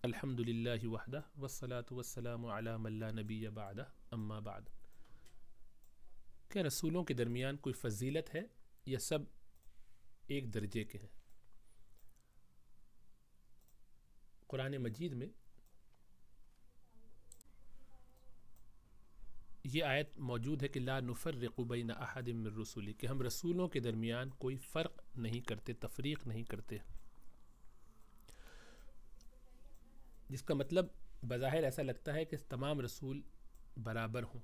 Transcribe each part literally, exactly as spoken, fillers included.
الحمد للہ وحدہ والصلاة والسلام علی من لا نبی بعدہ اما بعد۔ کیا رسولوں کے درمیان کوئی فضیلت ہے یا سب ایک درجے کے ہیں؟ قرآن مجید میں یہ آیت موجود ہے کہ لا نفرق بین احد من رسولی، کہ ہم رسولوں کے درمیان کوئی فرق نہیں کرتے، تفریق نہیں کرتے، جس کا مطلب بظاہر ایسا لگتا ہے کہ تمام رسول برابر ہوں،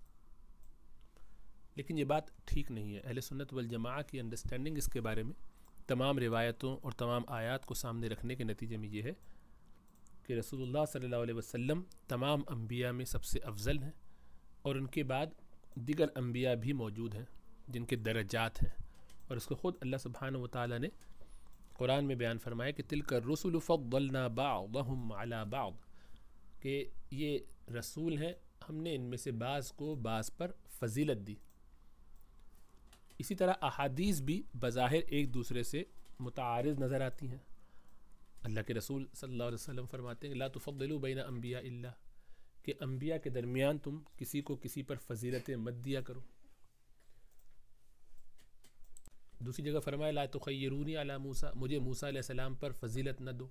لیکن یہ بات ٹھیک نہیں ہے۔ اہل سنت والجماعہ کی انڈرسٹینڈنگ اس کے بارے میں تمام روایتوں اور تمام آیات کو سامنے رکھنے کے نتیجے میں یہ ہے کہ رسول اللہ صلی اللہ علیہ وسلم تمام انبیاء میں سب سے افضل ہیں، اور ان کے بعد دیگر انبیاء بھی موجود ہیں جن کے درجات ہیں، اور اس کو خود اللہ سبحانہ و تعالیٰ نے قرآن میں بیان فرمایا کہ تلک الرسل فضلنا بعضهم علی بعض، کہ یہ رسول ہیں، ہم نے ان میں سے بعض کو بعض پر فضیلت دی۔ اسی طرح احادیث بھی بظاہر ایک دوسرے سے متعارض نظر آتی ہیں۔ اللہ کے رسول صلی اللہ علیہ وسلم فرماتے ہیں لا تفضلوا بین انبیاء اللہ، کہ انبیاء کے درمیان تم کسی کو کسی پر فضیلتیں مت دیا کرو۔ دوسری جگہ فرمایا لا تخیرونی علی موسیٰ، مجھے موسیٰ علیہ السلام پر فضیلت نہ دو۔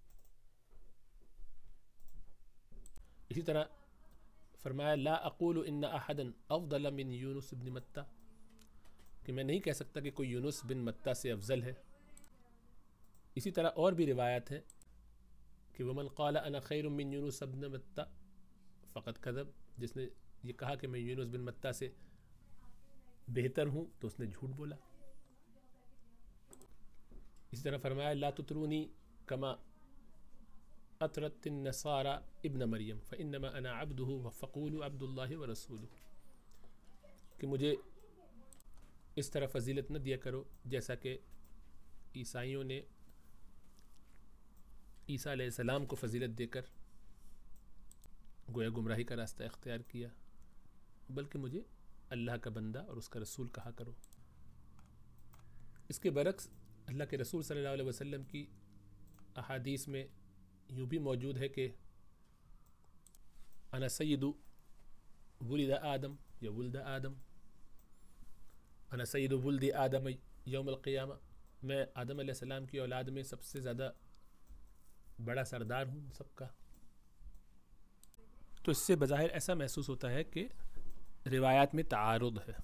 اسی طرح فرمایا لا اقول ان احدا افضل من یونس بن متى، کہ میں نہیں کہہ سکتا کہ کوئی یونس بن متى سے افضل ہے۔ اسی طرح اور بھی روایات ہیں کہ ومن قال انا خیر من یونس بن متى فقد کذب، جس نے یہ کہا کہ میں یونس بن متى سے بہتر ہوں تو اس نے جھوٹ بولا۔ اسی طرح فرمایا لا تطرونی کما اطرت النصارى ابن مریم فانما انا عبده فقولوا عبد اللہ ورسولہ، کہ مجھے اس طرح فضیلت نہ دیا کرو جیسا کہ عیسائیوں نے عیسیٰ علیہ السلام کو فضیلت دے کر گویا گمراہی کا راستہ اختیار کیا، بلکہ مجھے اللہ کا بندہ اور اس کا رسول کہا کرو۔ اس کے برعکس اللہ کے رسول صلی اللہ علیہ وسلم کی احادیث میں یوں بھی موجود ہے کہ انا سید ولد آدم یا ولد آدم، انا سید ولد آدم یوم القیامہ، میں آدم علیہ السلام کی اولاد میں سب سے زیادہ بڑا سردار ہوں سب کا۔ تو اس سے بظاہر ایسا محسوس ہوتا ہے کہ روایات میں تعارض ہے۔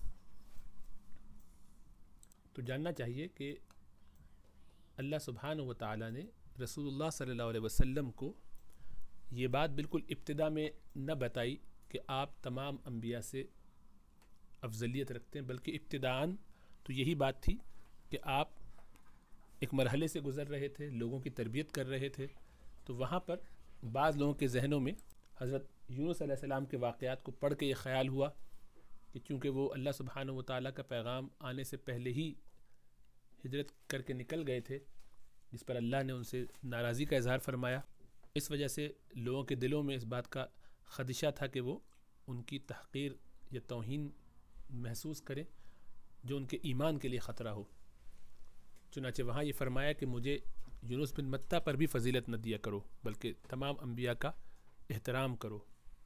تو جاننا چاہیے کہ اللہ سبحانہ و تعالیٰ نے رسول اللہ صلی اللہ علیہ وسلم کو یہ بات بالکل ابتدا میں نہ بتائی کہ آپ تمام انبیاء سے افضلیت رکھتے ہیں، بلکہ ابتداً تو یہی بات تھی کہ آپ ایک مرحلے سے گزر رہے تھے، لوگوں کی تربیت کر رہے تھے، تو وہاں پر بعض لوگوں کے ذہنوں میں حضرت یونس علیہ السلام کے واقعات کو پڑھ کے یہ خیال ہوا کہ چونکہ وہ اللہ سبحانہ و تعالیٰ کا پیغام آنے سے پہلے ہی ہجرت کر کے نکل گئے تھے، جس پر اللہ نے ان سے ناراضی کا اظہار فرمایا، اس وجہ سے لوگوں کے دلوں میں اس بات کا خدشہ تھا کہ وہ ان کی تحقیر یا توہین محسوس کریں جو ان کے ایمان کے لیے خطرہ ہو۔ چنانچہ وہاں یہ فرمایا کہ مجھے یونس بن متى پر بھی فضیلت نہ دیا کرو، بلکہ تمام انبیاء کا احترام کرو۔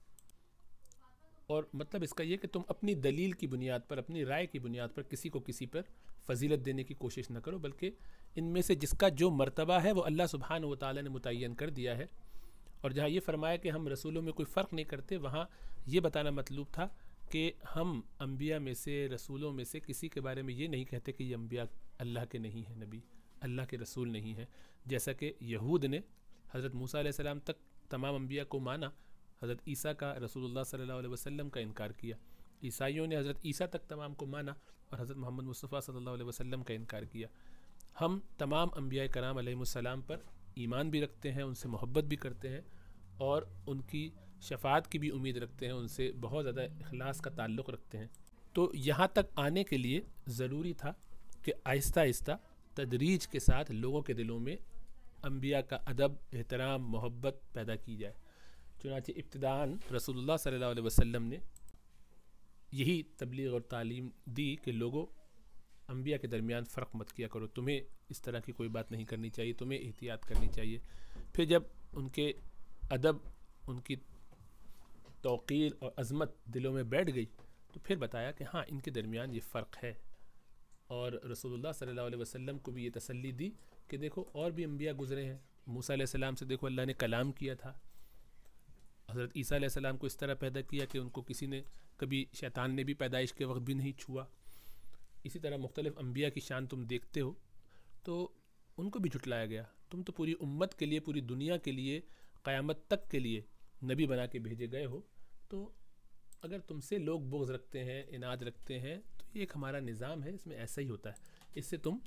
اور مطلب اس کا یہ کہ تم اپنی دلیل کی بنیاد پر، اپنی رائے کی بنیاد پر کسی کو کسی پر فضیلت دینے کی کوشش نہ کرو، بلکہ ان میں سے جس کا جو مرتبہ ہے وہ اللہ سبحانہ و تعالیٰ نے متعین کر دیا ہے۔ اور جہاں یہ فرمایا کہ ہم رسولوں میں کوئی فرق نہیں کرتے، وہاں یہ بتانا مطلوب تھا کہ ہم انبیاء میں سے، رسولوں میں سے کسی کے بارے میں یہ نہیں کہتے کہ یہ انبیاء اللہ کے نہیں ہیں، نبی اللہ کے رسول نہیں ہیں، جیسا کہ یہود نے حضرت موسیٰ علیہ السلام تک تمام انبیاء کو مانا، حضرت عیسیٰ کا رسول اللہ صلی اللہ علیہ وسلم کا انکار کیا۔ عیسائیوں نے حضرت عیسیٰ تک تمام کو مانا اور حضرت محمد مصطفیٰ صلی اللہ علیہ وسلم کا انکار کیا۔ ہم تمام انبیاء کرام علیہ السلام پر ایمان بھی رکھتے ہیں، ان سے محبت بھی کرتے ہیں، اور ان کی شفاعت کی بھی امید رکھتے ہیں، ان سے بہت زیادہ اخلاص کا تعلق رکھتے ہیں۔ تو یہاں تک آنے کے لیے ضروری تھا کہ آہستہ آہستہ تدریج کے ساتھ لوگوں کے دلوں میں انبیاء کا ادب، احترام، محبت پیدا کی جائے۔ چنانچہ ابتداً رسول اللہ صلی اللہ علیہ وسلم نے یہی تبلیغ اور تعلیم دی کہ لوگوں انبیاء کے درمیان فرق مت کیا کرو، تمہیں اس طرح کی کوئی بات نہیں کرنی چاہیے، تمہیں احتیاط کرنی چاہیے۔ پھر جب ان کے ادب، ان کی توقیر اور عظمت دلوں میں بیٹھ گئی، تو پھر بتایا کہ ہاں ان کے درمیان یہ فرق ہے، اور رسول اللہ صلی اللہ علیہ وسلم کو بھی یہ تسلی دی کہ دیکھو اور بھی انبیاء گزرے ہیں، موسیٰ علیہ السلام سے دیکھو اللہ نے کلام کیا تھا، حضرت عیسیٰ علیہ السلام کو اس طرح پیدا کیا کہ ان کو کسی نے کبھی، شیطان نے بھی پیدائش کے وقت بھی نہیں چھوا، اسی طرح مختلف انبیاء کی شان تم دیکھتے ہو، تو ان کو بھی جھٹلایا گیا، تم تو پوری امت کے لیے، پوری دنیا کے لیے، قیامت تک کے لیے نبی بنا کے بھیجے گئے ہو، تو اگر تم سے لوگ بغض رکھتے ہیں، اناد رکھتے ہیں، تو یہ ایک ہمارا نظام ہے، اس میں ایسا ہی ہوتا ہے، اس سے تم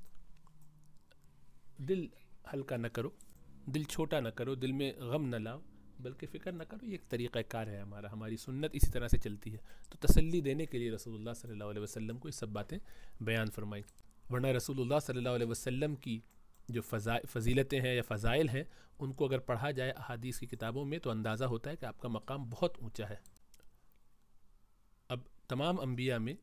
دل ہلکا نہ کرو، دل چھوٹا نہ کرو، دل میں غم نہ لاؤ، بلکہ فکر نہ کرو، یہ ایک طریقہ کار ہے ہمارا، ہماری سنت اسی طرح سے چلتی ہے، تو تسلی دینے کے لیے رسول اللہ صلی اللہ علیہ وسلم کو یہ سب باتیں بیان فرمائیں، ورنہ رسول اللہ صلی اللہ علیہ وسلم کی جو فضیلتیں ہیں یا فضائل ہیں، ان کو اگر پڑھا جائے احادیث کی کتابوں میں تو اندازہ ہوتا ہے کہ آپ کا مقام بہت اونچا ہے۔ اب تمام انبیاء میں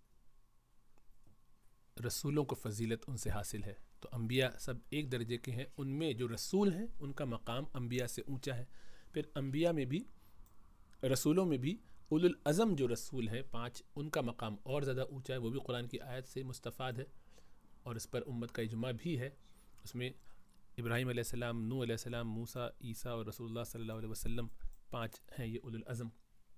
رسولوں کو فضیلت ان سے حاصل ہے، تو انبیاء سب ایک درجے کے ہیں، ان میں جو رسول ہیں ان کا مقام انبیاء سے اونچا ہے، پھر انبیاء میں بھی، رسولوں میں بھی اولو العزم جو رسول ہیں پانچ، ان کا مقام اور زیادہ اونچا ہے، وہ بھی قرآن کی آیت سے مستفاد ہے، اور اس پر امت کا اجماع بھی ہے، اس میں ابراہیم علیہ السلام، نوح علیہ السلام، موسیٰ، عیسیٰ اور رسول اللہ صلی اللہ علیہ وسلم، پانچ ہیں یہ اولو العزم،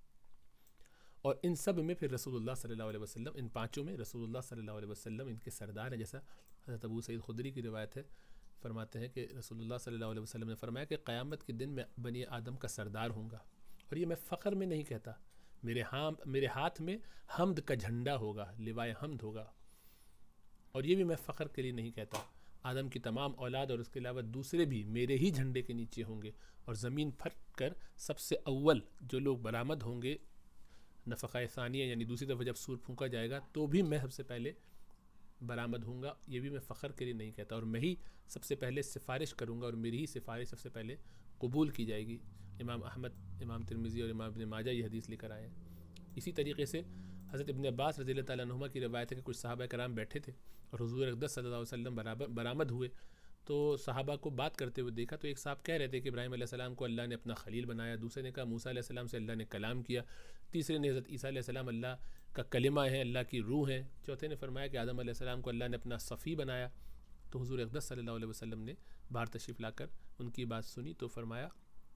اور ان سب میں پھر رسول اللہ صلی اللہ علیہ وسلم، ان پانچوں میں رسول اللہ صلی اللہ علیہ وسلم ان کے سردار ہیں، جیسا حضرت ابو سعید خدری کی روایت ہے، فرماتے ہیں کہ رسول اللہ صلی اللہ علیہ وسلم نے فرمایا کہ قیامت کے دن میں بنی آدم کا سردار ہوں گا، اور یہ میں فخر میں نہیں کہتا، میرے ہاں میرے ہاتھ میں حمد کا جھنڈا ہوگا، لوائے حمد ہوگا، اور یہ بھی میں فخر کے لیے نہیں کہتا، آدم کی تمام اولاد اور اس کے علاوہ دوسرے بھی میرے ہی جھنڈے کے نیچے ہوں گے، اور زمین پھٹ کر سب سے اول جو لوگ برآمد ہوں گے نفخہ ثانیہ، یعنی دوسری دفعہ جب سور پھونکا جائے گا تو بھی میں سب سے پہلے برآمد ہوں گا، یہ بھی میں فخر کے لیے نہیں کہتا، اور میں ہی سب سے پہلے سفارش کروں گا، اور میری ہی سفارش سب سے پہلے قبول کی جائے گی۔ امام احمد، امام ترمذی اور امام ابن ماجہ یہ حدیث لے کر آئے ہیں۔ اسی طریقے سے حضرت ابن عباس رضی اللہ تعالیٰ عنہما کی روایت ہے کہ کچھ صحابہ کرام بیٹھے تھے اور حضور اقدس صلی اللہ علیہ وسلم برابر برآمد ہوئے، تو صحابہ کو بات کرتے ہوئے دیکھا، تو ایک صاحب کہہ رہے تھے کہ ابراہیم علیہ السلام کو اللہ نے اپنا خلیل بنایا، دوسرے نے کہا موسیٰ علیہ السلام سے اللہ نے کلام کیا، تیسرے نے حضرت عیسیٰ علیہ السلام اللہ کا کلمہ ہے، اللہ کی روح ہے، چوتھے نے فرمایا کہ آدم علیہ السلام کو اللہ نے اپنا صفی بنایا، تو حضور اقدس صلی اللہ علیہ وسلم نے باہر تشریف لا کر ان کی بات سنی، تو فرمایا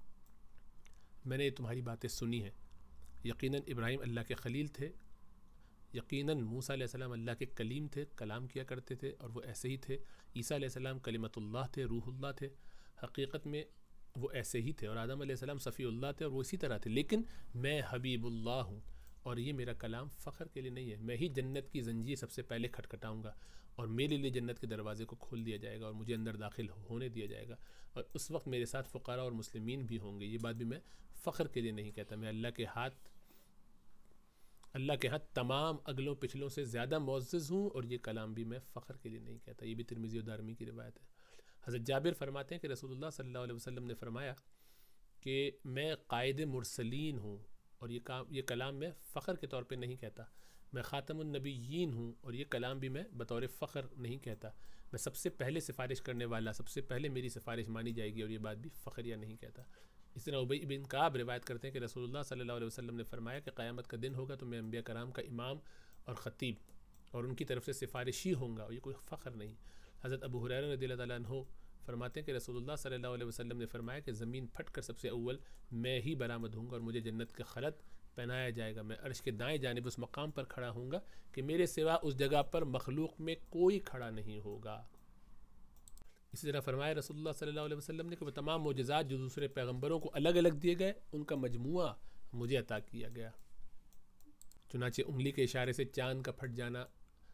میں نے تمہاری باتیں سنی ہیں، یقیناً ابراہیم اللہ کے خلیل تھے، یقیناً موسیٰ علیہ السلام اللہ کے کلیم تھے، کلام کیا کرتے تھے، اور وہ ایسے ہی تھے، عیسیٰ علیہ السلام کلمت اللہ تھے، روح اللہ تھے، حقیقت میں وہ ایسے ہی تھے، اور آدم علیہ السلام صفی اللہ تھے اور وہ اسی طرح تھے، لیکن میں حبیب اللہ ہوں، اور یہ میرا کلام فخر کے لیے نہیں ہے، میں ہی جنت کی زنجیر سب سے پہلے کھٹکھٹاؤں گا، اور میرے لیے جنت کے دروازے کو کھول دیا جائے گا، اور مجھے اندر داخل ہونے دیا جائے گا، اور اس وقت میرے ساتھ فقراء اور مسلمین بھی ہوں گے، یہ بات بھی میں فخر کے لیے نہیں کہتا، میں اللہ کے ہاتھ اللہ کے ہاتھ تمام اگلوں پچھلوں سے زیادہ معزز ہوں، اور یہ کلام بھی میں فخر کے لیے نہیں کہتا، یہ بھی ترمذی و دارمی کی روایت ہے۔ حضرت جابر فرماتے ہیں کہ رسول اللہ صلی اللہ علیہ وسلم نے فرمایا کہ میں قائد مرسلین ہوں، اور یہ کام یہ کلام میں فخر کے طور پہ نہیں کہتا، میں خاتم النبیین ہوں، اور یہ کلام بھی میں بطور فخر نہیں کہتا، میں سب سے پہلے سفارش کرنے والا، سب سے پہلے میری سفارش مانی جائے گی، اور یہ بات بھی فخریہ نہیں کہتا۔ اس طرح ابی بن کعب روایت کرتے ہیں کہ رسول اللہ صلی اللہ علیہ وسلم نے فرمایا کہ قیامت کا دن ہوگا تو میں انبیاء کرام کا امام اور خطیب اور ان کی طرف سے سفارشی ہوں گا، اور یہ کوئی فخر نہیں۔ حضرت ابو ہریرہ رضی اللہ تعالیٰ عنہ فرماتے ہیں کہ رسول اللہ صلی اللہ علیہ وسلم نے فرمایا کہ زمین پھٹ کر سب سے اول میں ہی برآمد ہوں گا، اور مجھے جنت کے خلط پہنایا جائے گا، میں عرش کے دائیں جانب اس مقام پر کھڑا ہوں گا کہ میرے سوا اس جگہ پر مخلوق میں کوئی کھڑا نہیں ہوگا۔ اسی طرح فرمایا رسول اللہ صلی اللہ علیہ وسلم نے کہ وہ تمام معجزات جو دوسرے پیغمبروں کو الگ الگ دیے گئے، ان کا مجموعہ مجھے عطا کیا گیا، چنانچہ انگلی کے اشارے سے چاند کا پھٹ جانا،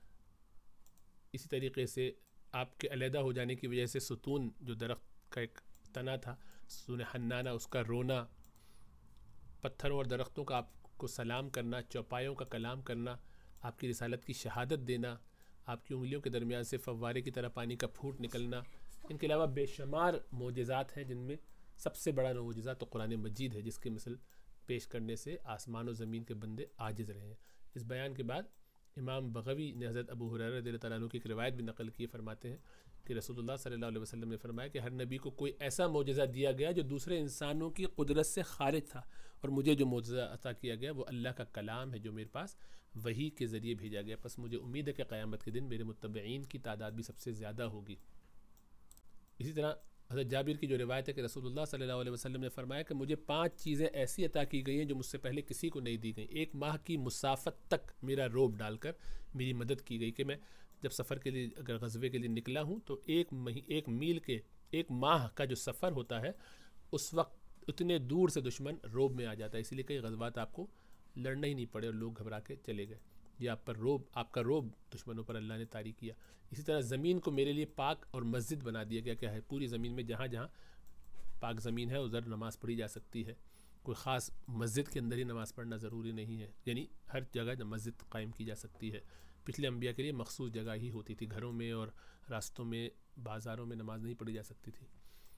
اسی طریقے سے آپ کے علیحدہ ہو جانے کی وجہ سے ستون جو درخت کا ایک تنا تھا، ستون حنانہ، اس کا رونا، پتھروں اور درختوں کا آپ کو سلام کرنا، چوپایوں کا کلام کرنا، آپ کی رسالت کی شہادت دینا، آپ کی انگلیوں کے درمیان سے فوارے کی طرح پانی کا پھوٹ نکلنا، ان کے علاوہ بے شمار معجزات ہیں، جن میں سب سے بڑا معجزہ تو قرآن مجید ہے، جس کی مثل پیش کرنے سے آسمان و زمین کے بندے عاجز رہے ہیں۔ اس بیان کے بعد امام بغوی نے حضرت ابو ہریرہ رضی اللہ تعالیٰ عنہ کی ایک روایت بھی نقل کی، فرماتے ہیں کہ رسول اللہ صلی اللہ علیہ وسلم نے فرمایا کہ ہر نبی کو کوئی ایسا معجزہ دیا گیا جو دوسرے انسانوں کی قدرت سے خارج تھا، اور مجھے جو معجزہ عطا کیا گیا وہ اللہ کا کلام ہے جو میرے پاس وحی کے ذریعے بھیجا گیا، پس مجھے امید ہے کہ قیامت کے دن میرے متبعین کی تعداد بھی سب سے زیادہ ہوگی۔ اسی طرح حضرت جابر کی جو روایت ہے کہ رسول اللہ صلی اللہ علیہ وسلم نے فرمایا کہ مجھے پانچ چیزیں ایسی عطا کی گئی ہیں جو مجھ سے پہلے کسی کو نہیں دی گئیں۔ ایک ماہ کی مسافت تک میرا روب ڈال کر میری مدد کی گئی، کہ میں جب سفر کے لیے اگر غزوے کے لیے نکلا ہوں تو ایک مہی ایک میل کے ایک ماہ کا جو سفر ہوتا ہے اس وقت اتنے دور سے دشمن روب میں آ جاتا ہے، اسی لیے کئی غزوات آپ کو لڑنا ہی نہیں پڑے اور لوگ گھبرا کے چلے گئے، یہ آپ پر روب آپ کا روب دشمنوں پر اللہ نے طاری کیا۔ اسی طرح زمین کو میرے لیے پاک اور مسجد بنا دیا گیا، کیا ہے پوری زمین میں جہاں جہاں پاک زمین ہے ادھر نماز پڑھی جا سکتی ہے، کوئی خاص مسجد کے اندر ہی نماز پڑھنا ضروری نہیں ہے، یعنی ہر جگہ مسجد قائم کی جا سکتی ہے۔ پچھلے انبیاء کے لیے مخصوص جگہ ہی ہوتی تھی، گھروں میں اور راستوں میں بازاروں میں نماز نہیں پڑھی جا سکتی تھی۔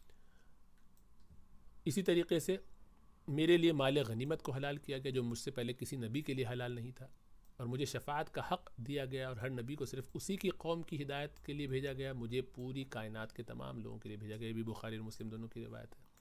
اسی طریقے سے میرے لیے مال غنیمت کو حلال کیا گیا جو مجھ سے پہلے کسی نبی کے لیے حلال نہیں تھا، اور مجھے شفاعت کا حق دیا گیا، اور ہر نبی کو صرف اسی کی قوم کی ہدایت کے لیے بھیجا گیا، مجھے پوری کائنات کے تمام لوگوں کے لیے بھیجا گیا۔ یہ بھی بخاری اور مسلم دونوں کی روایت ہے۔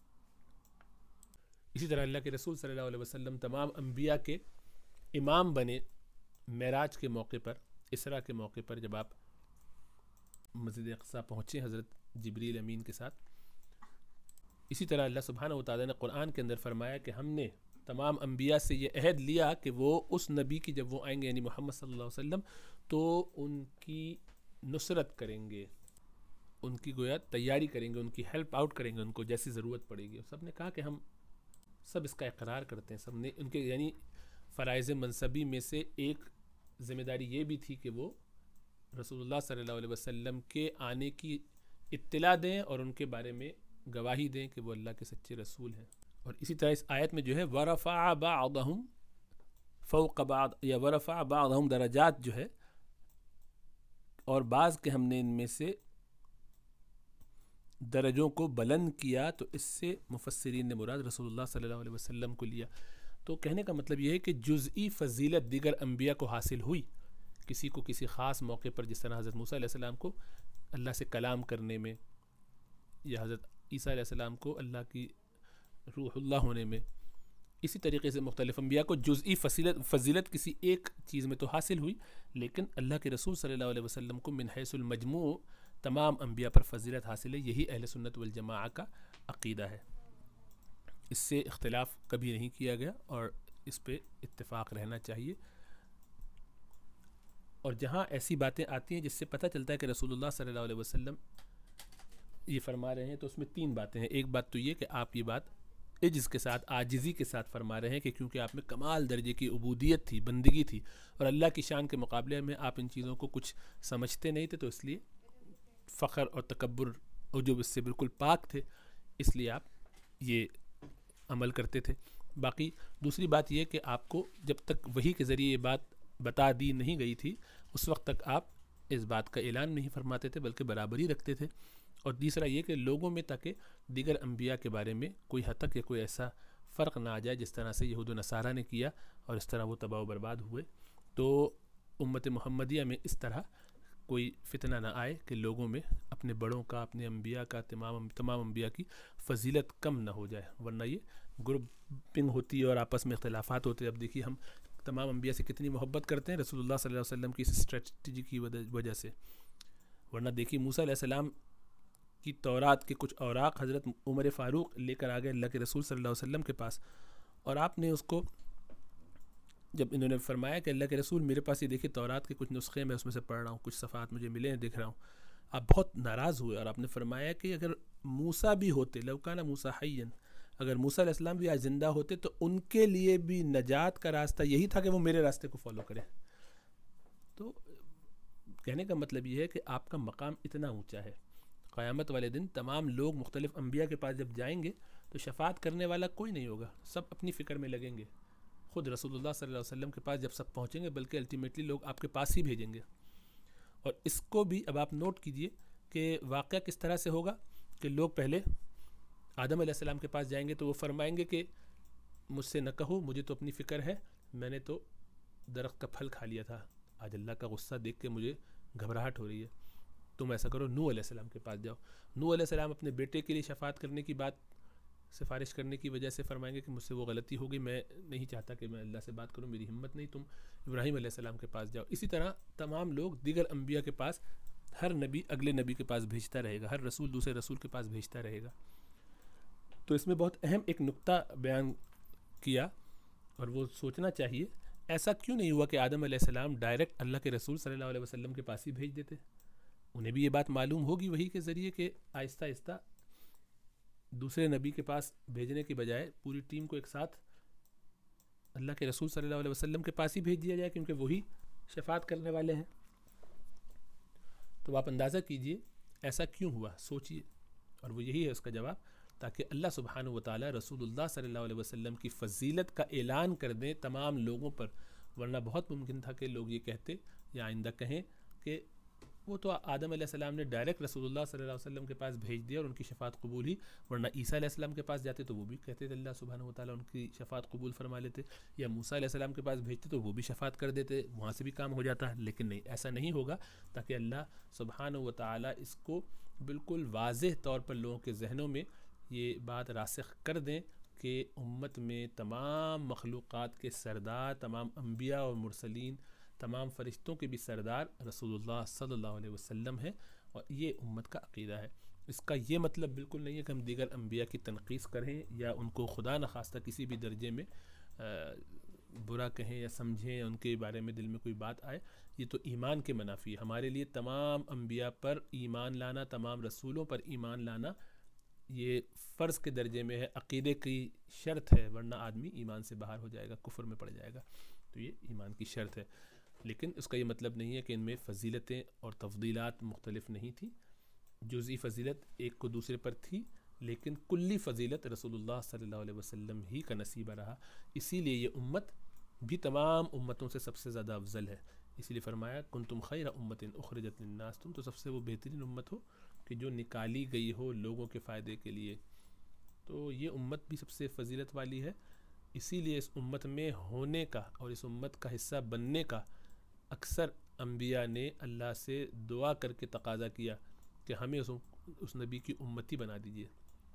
اسی طرح اللہ کے رسول صلی اللہ علیہ وسلم تمام انبیاء کے امام بنے معراج کے موقع پر، اسراء کے موقع پر، جب آپ مسجد اقصی پہنچے حضرت جبریل امین کے ساتھ۔ اسی طرح اللہ سبحانہ و تعالیٰ نے قرآن کے اندر فرمایا کہ ہم نے تمام انبیاء سے یہ عہد لیا کہ وہ اس نبی کی جب وہ آئیں گے یعنی محمد صلی اللہ علیہ وسلم تو ان کی نصرت کریں گے، ان کی گویا تیاری کریں گے، ان کی ہیلپ آؤٹ کریں گے، ان کو جیسی ضرورت پڑے گی۔ سب نے کہا کہ ہم سب اس کا اقرار کرتے ہیں، سب نے ان کے یعنی فرائض منصبی میں سے ایک ذمہ داری یہ بھی تھی کہ وہ رسول اللہ صلی اللہ علیہ وسلم کے آنے کی اطلاع دیں اور ان کے بارے میں گواہی دیں کہ وہ اللہ کے سچے رسول ہیں۔ اور اسی طرح اس آیت میں جو ہے وَرَفَعَ بَعْضَهُمْ فَوْقَ بَعْضٍ یا وَرَفَعَ بَعْضَهُمْ درجات جو ہے، اور بعض کے ہم نے ان میں سے درجوں کو بلند کیا، تو اس سے مفسرین نے مراد رسول اللہ صلی اللہ علیہ وسلم کو لیا۔ تو کہنے کا مطلب یہ ہے کہ جزئی فضیلت دیگر انبیاء کو حاصل ہوئی، کسی کو کسی خاص موقع پر، جس طرح حضرت موسیٰ علیہ السلام کو اللہ سے کلام کرنے میں، یا حضرت عیسیٰ علیہ السلام کو اللہ کی روح اللہ ہونے میں، اسی طریقے سے مختلف انبیاء کو جزئی فضیلت فضیلت کسی ایک چیز میں تو حاصل ہوئی، لیکن اللہ کے رسول صلی اللہ علیہ وسلم کو من حیث المجموع تمام انبیاء پر فضیلت حاصل ہے۔ یہی اہل سنت والجماعہ کا عقیدہ ہے، اس سے اختلاف کبھی نہیں کیا گیا اور اس پہ اتفاق رہنا چاہیے۔ اور جہاں ایسی باتیں آتی ہیں جس سے پتہ چلتا ہے کہ رسول اللہ صلی اللہ علیہ وسلم یہ فرما رہے ہیں، تو اس میں تین باتیں ہیں۔ ایک بات تو یہ کہ آپ یہ بات عجز کے ساتھ، عاجزی کے ساتھ فرما رہے ہیں کہ کیونکہ آپ میں کمال درجے کی عبودیت تھی، بندگی تھی، اور اللہ کی شان کے مقابلے میں آپ ان چیزوں کو کچھ سمجھتے نہیں تھے، تو اس لیے فخر اور تکبر اور جو اس سے بالکل پاک تھے، اس لیے آپ یہ عمل کرتے تھے۔ باقی دوسری بات یہ کہ آپ کو جب تک وحی کے ذریعے یہ بات بتا دی نہیں گئی تھی، اس وقت تک آپ اس بات کا اعلان نہیں فرماتے تھے بلکہ برابری رکھتے تھے۔ اور تیسرا یہ کہ لوگوں میں تاکہ دیگر انبیاء کے بارے میں کوئی حد تک یا کوئی ایسا فرق نہ آ جائے جس طرح سے یہود و نصارہ نے کیا اور اس طرح وہ تباہ و برباد ہوئے، تو امت محمدیہ میں اس طرح کوئی فتنہ نہ آئے کہ لوگوں میں اپنے بڑوں کا، اپنے انبیاء کا، تمام تمام انبیاء کی فضیلت کم نہ ہو جائے، ورنہ یہ گروپنگ ہوتی ہے اور آپس میں اختلافات ہوتے ہیں۔ اب دیکھیے ہم تمام انبیاء سے کتنی محبت کرتے ہیں رسول اللہ صلی اللہ علیہ وسلم کی اس اسٹریٹجی کی وجہ سے، ورنہ دیکھیے موسیٰ علیہ السلام کی تورات کے کچھ اوراق حضرت عمر فاروق لے کر آگئے اللہ کے رسول صلی اللہ علیہ وسلم کے پاس، اور آپ نے اس کو جب انہوں نے فرمایا کہ اللہ کے رسول میرے پاس یہ دیکھیے تورات کے کچھ نسخے میں اس میں سے پڑھ رہا ہوں، کچھ صفحات مجھے ملے ہیں، دیکھ رہا ہوں، آپ بہت ناراض ہوئے اور آپ نے فرمایا کہ اگر موسیٰ بھی ہوتے، لو کان موسیٰ حیًّا، اگر موسیٰ علیہ السلام بھی آج زندہ ہوتے تو ان کے لیے بھی نجات کا راستہ یہی تھا کہ وہ میرے راستے کو فالو کریں۔ تو کہنے کا مطلب یہ ہے کہ آپ کا مقام اتنا اونچا ہے، قیامت والے دن تمام لوگ مختلف انبیاء کے پاس جب جائیں گے تو شفاعت کرنے والا کوئی نہیں ہوگا، سب اپنی فکر میں لگیں گے، خود رسول اللہ صلی اللہ علیہ وسلم کے پاس جب سب پہنچیں گے بلکہ الٹیمیٹلی لوگ آپ کے پاس ہی بھیجیں گے۔ اور اس کو بھی اب آپ نوٹ کیجئے کہ واقعہ کس طرح سے ہوگا کہ لوگ پہلے آدم علیہ السلام کے پاس جائیں گے تو وہ فرمائیں گے کہ مجھ سے نہ کہو، مجھے تو اپنی فکر ہے، میں نے تو درخت کا پھل کھا لیا تھا، آج اللہ کا غصہ دیکھ کے مجھے گھبراہٹ ہو رہی ہے۔ تم ایسا کرو نوح علیہ السلام کے پاس جاؤ. نوح علیہ السلام اپنے بیٹے کے لیے شفاعت کرنے کی بات سفارش کرنے کی وجہ سے فرمائیں گے کہ مجھ سے وہ غلطی ہو گئی, میں نہیں چاہتا کہ میں اللہ سے بات کروں, میری ہمت نہیں, تم ابراہیم علیہ السلام کے پاس جاؤ. اسی طرح تمام لوگ دیگر انبیاء کے پاس, ہر نبی اگلے نبی کے پاس بھیجتا رہے گا, ہر رسول دوسرے رسول کے پاس بھیجتا رہے گا. تو اس میں بہت اہم ایک نقطہ بیان کیا اور وہ سوچنا چاہیے, ایسا کیوں نہیں ہوا کہ آدم علیہ السلام ڈائریکٹ اللہ کے رسول صلی اللہ علیہ وسلم کے پاس ہی بھیج دیتے؟ انہیں بھی یہ بات معلوم ہوگی وہی کے ذریعے کہ آہستہ آہستہ دوسرے نبی کے پاس بھیجنے کے بجائے پوری ٹیم کو ایک ساتھ اللہ کے رسول صلی اللہ علیہ وسلم کے پاس ہی بھیج دیا جائے, کیونکہ وہی شفاعت کرنے والے ہیں. تو آپ اندازہ کیجئے ایسا کیوں ہوا, سوچئے, اور وہ یہی ہے اس کا جواب, تاکہ اللہ سبحانہ و تعالی رسول اللہ صلی اللہ علیہ وسلم کی فضیلت کا اعلان کر دیں تمام لوگوں پر. ورنہ بہت ممکن تھا کہ لوگ یہ کہتے یا آئندہ کہیں کہ وہ تو آدم علیہ السلام نے ڈائریکٹ رسول اللہ صلی اللہ علیہ وسلم کے پاس بھیج دیا اور ان کی شفاعت قبول ہی, ورنہ عیسیٰ علیہ السلام کے پاس جاتے تو وہ بھی کہتے تھے اللہ سبحانہ و تعالیٰ ان کی شفاعت قبول فرما لیتے, یا موسیٰ علیہ السلام کے پاس بھیجتے تو وہ بھی شفاعت کر دیتے, وہاں سے بھی کام ہو جاتا. لیکن نہیں, ایسا نہیں ہوگا, تاکہ اللہ سبحانہ و تعالیٰ اس کو بالکل واضح طور پر لوگوں کے ذہنوں میں یہ بات راسخ کر دیں کہ امت میں تمام مخلوقات کے سردار, تمام انبیاء اور مرسلین, تمام فرشتوں کے بھی سردار رسول اللہ صلی اللہ علیہ وسلم ہے, اور یہ امت کا عقیدہ ہے. اس کا یہ مطلب بالکل نہیں ہے کہ ہم دیگر انبیاء کی تنقیص کریں یا ان کو خدا نخواستہ کسی بھی درجے میں برا کہیں یا سمجھیں یا ان کے بارے میں دل میں کوئی بات آئے. یہ تو ایمان کے منافی ہے. ہمارے لیے تمام انبیاء پر ایمان لانا, تمام رسولوں پر ایمان لانا یہ فرض کے درجے میں ہے, عقیدے کی شرط ہے, ورنہ آدمی ایمان سے باہر ہو جائے گا, کفر میں پڑ جائے گا. تو یہ ایمان کی شرط ہے. لیکن اس کا یہ مطلب نہیں ہے کہ ان میں فضیلتیں اور تفضیلات مختلف نہیں تھیں. جزئی فضیلت ایک کو دوسرے پر تھی, لیکن کلی فضیلت رسول اللہ صلی اللہ علیہ وسلم ہی کا نصیبہ رہا. اسی لیے یہ امت بھی تمام امتوں سے سب سے زیادہ افضل ہے. اسی لیے فرمایا کنتم خیر امت اخرجت للناس, تم تو سب سے وہ بہترین امت ہو کہ جو نکالی گئی ہو لوگوں کے فائدے کے لیے. تو یہ امت بھی سب سے فضیلت والی ہے. اسی لیے اس امت میں ہونے کا اور اس امت کا حصہ بننے کا اکثر انبیاء نے اللہ سے دعا کر کے تقاضا کیا کہ ہمیں اس اس نبی کی امتی بنا دیجیے.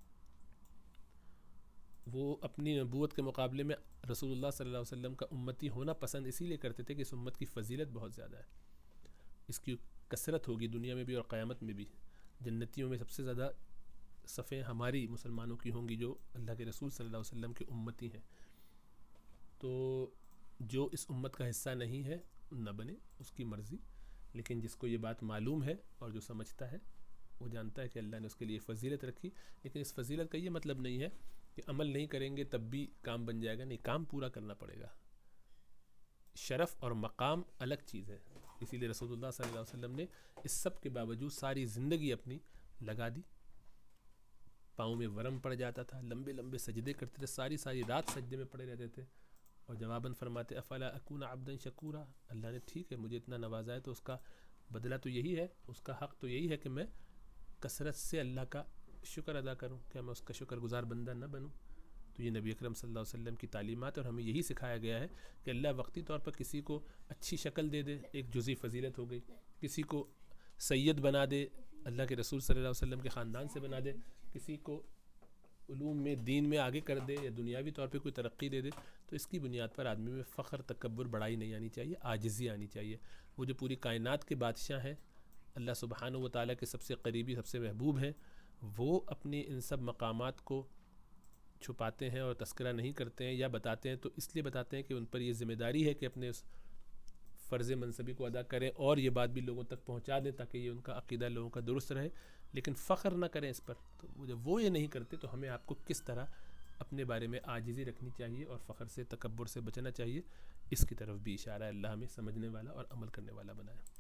وہ اپنی نبوت کے مقابلے میں رسول اللہ صلی اللہ علیہ وسلم کا امتی ہونا پسند اسی لیے کرتے تھے کہ اس امت کی فضیلت بہت زیادہ ہے, اس کی کثرت ہوگی دنیا میں بھی اور قیامت میں بھی. جنتیوں میں سب سے زیادہ صفیں ہماری مسلمانوں کی ہوں گی جو اللہ کے رسول صلی اللہ علیہ وسلم کے امتی ہیں. تو جو اس امت کا حصہ نہیں ہے نہ بنے, اس کی مرضی. لیکن جس کو یہ بات معلوم ہے اور جو سمجھتا ہے وہ جانتا ہے کہ اللہ نے اس کے لیے فضیلت رکھی. لیکن اس فضیلت کا یہ مطلب نہیں ہے کہ عمل نہیں کریں گے تب بھی کام بن جائے گا. نہیں, کام پورا کرنا پڑے گا. شرف اور مقام الگ چیز ہے. اسی لیے رسول اللہ صلی اللہ علیہ وسلم نے اس سب کے باوجود ساری زندگی اپنی لگا دی. پاؤں میں ورم پڑ جاتا تھا, لمبے لمبے سجدے کرتے تھے, ساری ساری رات سجدے میں پڑے رہتے تھے, اور جواباً فرماتے افلا اکون عبدا شکورا, اللہ نے ٹھیک ہے مجھے اتنا نوازا ہے تو اس کا بدلہ تو یہی ہے, اس کا حق تو یہی ہے کہ میں کثرت سے اللہ کا شکر ادا کروں, کہ میں اس کا شکر گزار بندہ نہ بنوں. تو یہ نبی اکرم صلی اللہ علیہ وسلم کی تعلیمات, اور ہمیں یہی سکھایا گیا ہے کہ اللہ وقتی طور پر کسی کو اچھی شکل دے دے, ایک جزئی فضیلت ہو گئی. کسی کو سید بنا دے, اللہ کے رسول صلی اللہ علیہ وسلم کے خاندان سے بنا دے. کسی کو علوم میں دین میں آگے کر دے یا دنیاوی طور پہ کوئی ترقی دے دے, تو اس کی بنیاد پر آدمی میں فخر, تکبر, بڑائی نہیں آنی چاہیے, عاجزی آنی چاہیے. وہ جو پوری کائنات کے بادشاہ ہیں, اللہ سبحانہ و تعالیٰ کے سب سے قریبی, سب سے محبوب ہیں, وہ اپنی ان سب مقامات کو چھپاتے ہیں اور تذکرہ نہیں کرتے ہیں یا بتاتے ہیں تو اس لیے بتاتے ہیں کہ ان پر یہ ذمہ داری ہے کہ اپنے اس فرض منصبی کو ادا کریں اور یہ بات بھی لوگوں تک پہنچا دیں تاکہ یہ ان کا عقیدہ لوگوں کا درست رہے, لیکن فخر نہ کریں اس پر. تو جب وہ یہ نہیں کرتے تو ہمیں آپ کو کس طرح اپنے بارے میں عاجزی رکھنی چاہیے اور فخر سے, تکبر سے بچنا چاہیے. اس کی طرف بھی اشارہ ہے. اللہ ہمیں سمجھنے والا اور عمل کرنے والا بنائے.